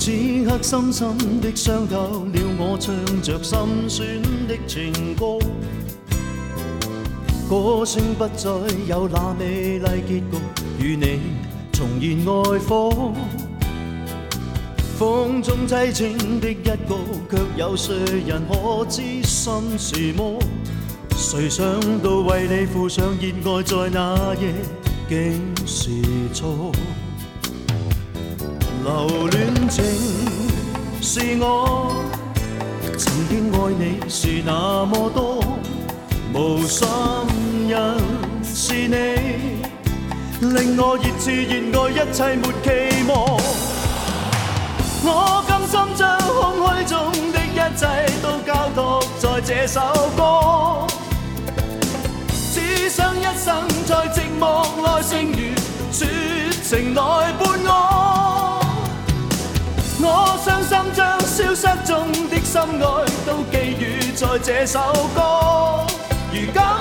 此刻深深的傷透了我，唱着心酸的情歌。歌聲不再有那美麗結局，與你重燃愛火。風中凄清的一角，卻有誰人可知心是魔？誰想到為你付上熱愛，在那夜竟是錯。留戀情是我，曾經愛你是那麼多，無心人是你，令我熱熾熱愛，一切沒期望。我甘心將空虛中的一切都交託在這首歌，只想一生在寂寞內剩餘，説情來伴我。我傷心將消失中的心愛都寄予在這首歌，如今